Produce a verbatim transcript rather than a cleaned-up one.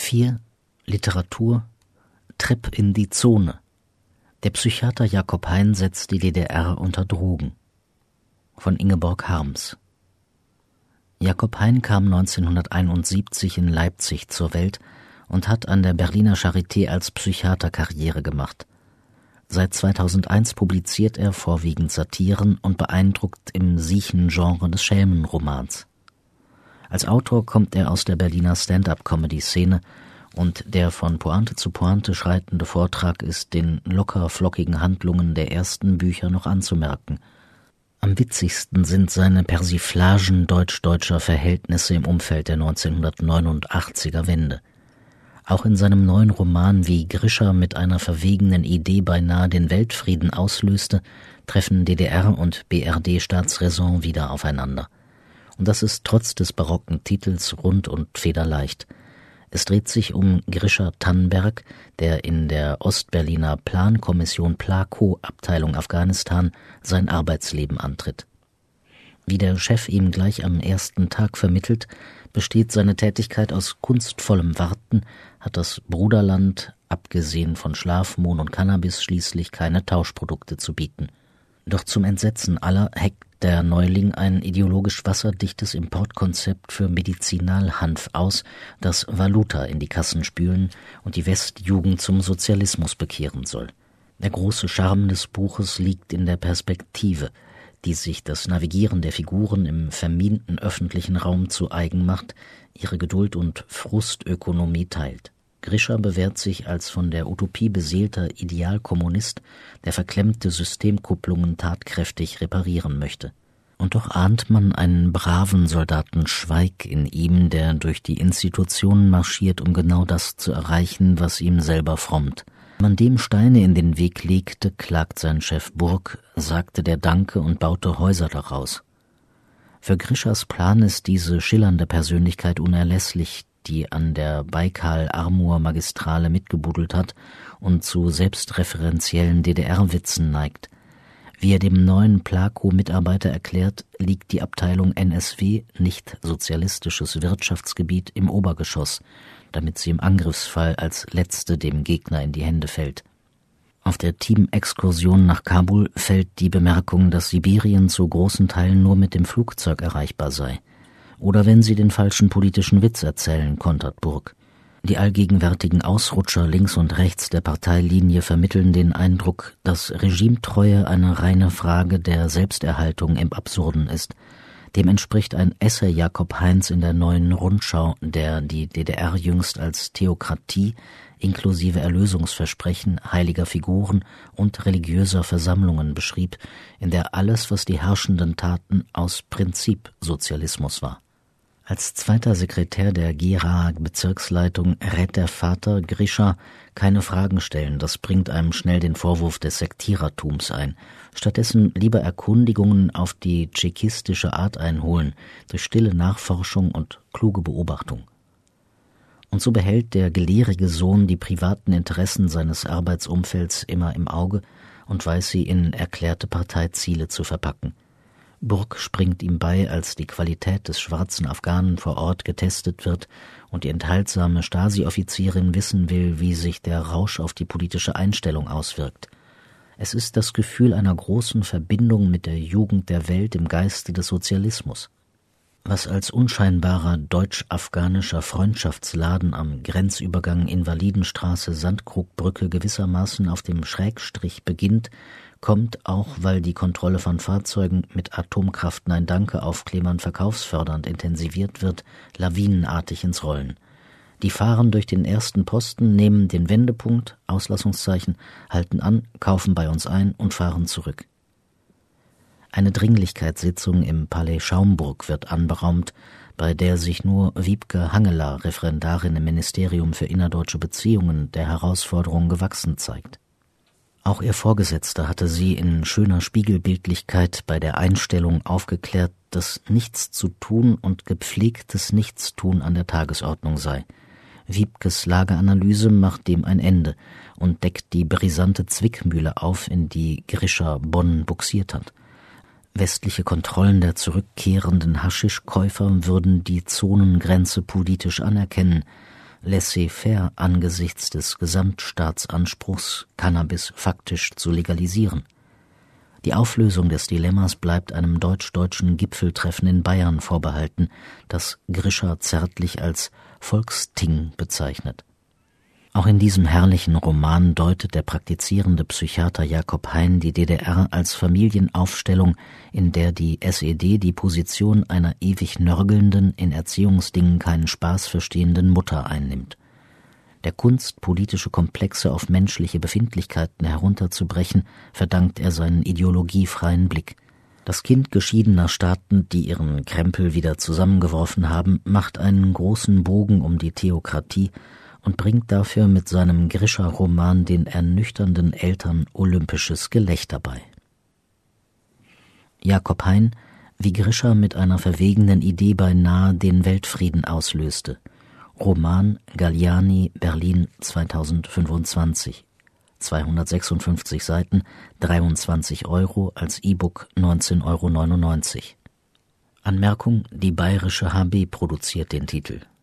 vier Literatur Trip in die Zone. Der Psychiater Jakob Hein setzt die D D R unter Drogen. Von Ingeborg Harms. Jakob Hein kam neunzehnhunderteinundsiebzig in Leipzig zur Welt und hat an der Berliner Charité als Psychiater Karriere gemacht. Seit zweitausendeins publiziert er vorwiegend Satiren und beeindruckt im Siechen-Genre des Schelmenromans. Als Autor kommt er aus der Berliner Stand-up-Comedy-Szene und der von Pointe zu Pointe schreitende Vortrag ist den locker flockigen Handlungen der ersten Bücher noch anzumerken. Am witzigsten sind seine Persiflagen deutsch-deutscher Verhältnisse im Umfeld der neunzehnhundertneunundachtziger Wende. Auch in seinem neuen Roman, wie Grischer mit einer verwegenen Idee beinahe den Weltfrieden auslöste, treffen D D R und B R D-Staatsräson wieder aufeinander. Und das ist trotz des barocken Titels rund und federleicht. Es dreht sich um Grischer Tannenberg, der in der Ostberliner Plankommission PLACO, Abteilung Afghanistan, sein Arbeitsleben antritt. Wie der Chef ihm gleich am ersten Tag vermittelt, besteht seine Tätigkeit aus kunstvollem Warten, hat das Bruderland, abgesehen von Schlaf, Mohn und Cannabis, schließlich keine Tauschprodukte zu bieten. Doch zum Entsetzen aller heckt der Neuling ein ideologisch wasserdichtes Importkonzept für Medizinalhanf aus, das Valuta in die Kassen spülen und die Westjugend zum Sozialismus bekehren soll. Der große Charme des Buches liegt in der Perspektive, die sich das Navigieren der Figuren im verminten öffentlichen Raum zu eigen macht, ihre Geduld und Frustökonomie teilt. Grischer bewährt sich als von der Utopie beseelter Idealkommunist, der verklemmte Systemkupplungen tatkräftig reparieren möchte. Und doch ahnt man einen braven Soldaten Schweig in ihm, der durch die Institutionen marschiert, um genau das zu erreichen, was ihm selber frommt. Man dem Steine in den Weg legte, klagt sein Chef Burg, sagte der Danke und baute Häuser daraus. Für Grischers Plan ist diese schillernde Persönlichkeit unerlässlich, die an der Baikal-Amur-Magistrale mitgebuddelt hat und zu selbstreferenziellen D D R-Witzen neigt. Wie er dem neuen PLACO-Mitarbeiter erklärt, liegt die Abteilung N S W, nicht sozialistisches Wirtschaftsgebiet, im Obergeschoss, damit sie im Angriffsfall als letzte dem Gegner in die Hände fällt. Auf der Team-Exkursion nach Kabul fällt die Bemerkung, dass Sibirien zu großen Teilen nur mit dem Flugzeug erreichbar sei. Oder wenn sie den falschen politischen Witz erzählen, kontert Burg. Die allgegenwärtigen Ausrutscher links und rechts der Parteilinie vermitteln den Eindruck, dass Regimetreue eine reine Frage der Selbsterhaltung im Absurden ist. Dem entspricht ein Essay Jakob Heins in der Neuen Rundschau, der die D D R jüngst als Theokratie inklusive Erlösungsversprechen, heiliger Figuren und religiöser Versammlungen beschrieb, in der alles, was die Herrschenden taten, aus Prinzip Sozialismus war. Als zweiter Sekretär der Gera-Bezirksleitung rät der Vater Grischer, keine Fragen stellen, das bringt einem schnell den Vorwurf des Sektierertums ein. Stattdessen lieber Erkundigungen auf die tschekistische Art einholen, durch stille Nachforschung und kluge Beobachtung. Und so behält der gelehrige Sohn die privaten Interessen seines Arbeitsumfelds immer im Auge und weiß sie in erklärte Parteiziele zu verpacken. Burg springt ihm bei, als die Qualität des schwarzen Afghanen vor Ort getestet wird und die enthaltsame Stasi-Offizierin wissen will, wie sich der Rausch auf die politische Einstellung auswirkt. Es ist das Gefühl einer großen Verbindung mit der Jugend der Welt im Geiste des Sozialismus. Was als unscheinbarer deutsch-afghanischer Freundschaftsladen am Grenzübergang Invalidenstraße-Sandkrugbrücke gewissermaßen auf dem Schrägstrich beginnt, kommt auch, weil die Kontrolle von Fahrzeugen mit Atomkraft Nein Danke Aufklebern verkaufsfördernd intensiviert wird, lawinenartig ins Rollen. Die fahren durch den ersten Posten, nehmen den Wendepunkt, Auslassungszeichen, halten an, kaufen bei uns ein und fahren zurück. Eine Dringlichkeitssitzung im Palais Schaumburg wird anberaumt, bei der sich nur Wiebke Hangeler, Referendarin im Ministerium für innerdeutsche Beziehungen, der Herausforderung gewachsen zeigt. Auch ihr Vorgesetzter hatte sie in schöner Spiegelbildlichkeit bei der Einstellung aufgeklärt, dass nichts zu tun und gepflegtes Nichtstun an der Tagesordnung sei. Wiebkes Lageanalyse macht dem ein Ende und deckt die brisante Zwickmühle auf, in die Grischer Bonn buxiert hat. Westliche Kontrollen der zurückkehrenden Haschischkäufer würden die Zonengrenze politisch anerkennen. laissez-faire angesichts des Gesamtstaatsanspruchs, Cannabis faktisch zu legalisieren. Die Auflösung des Dilemmas bleibt einem deutsch-deutschen Gipfeltreffen in Bayern vorbehalten, das Grischer zärtlich als Volksting bezeichnet. Auch in diesem herrlichen Roman deutet der praktizierende Psychiater Jakob Hein die D D R als Familienaufstellung, in der die S E D die Position einer ewig nörgelnden, in Erziehungsdingen keinen Spaß verstehenden Mutter einnimmt. Der Kunst, politische Komplexe auf menschliche Befindlichkeiten herunterzubrechen, verdankt er seinen ideologiefreien Blick. Das Kind geschiedener Staaten, die ihren Krempel wieder zusammengeworfen haben, macht einen großen Bogen um die Theokratie und bringt dafür mit seinem Grischer-Roman den ernüchternden Eltern olympisches Gelächter bei. Jakob Hein, wie Grischer mit einer verwegenen Idee beinahe den Weltfrieden auslöste. Roman Galliani, Berlin zweitausendfünfundzwanzig. zweihundertsechsundfünfzig Seiten, dreiundzwanzig Euro, als E-Book neunzehn Euro neunundneunzig. Anmerkung: Die Bayerische H B produziert den Titel.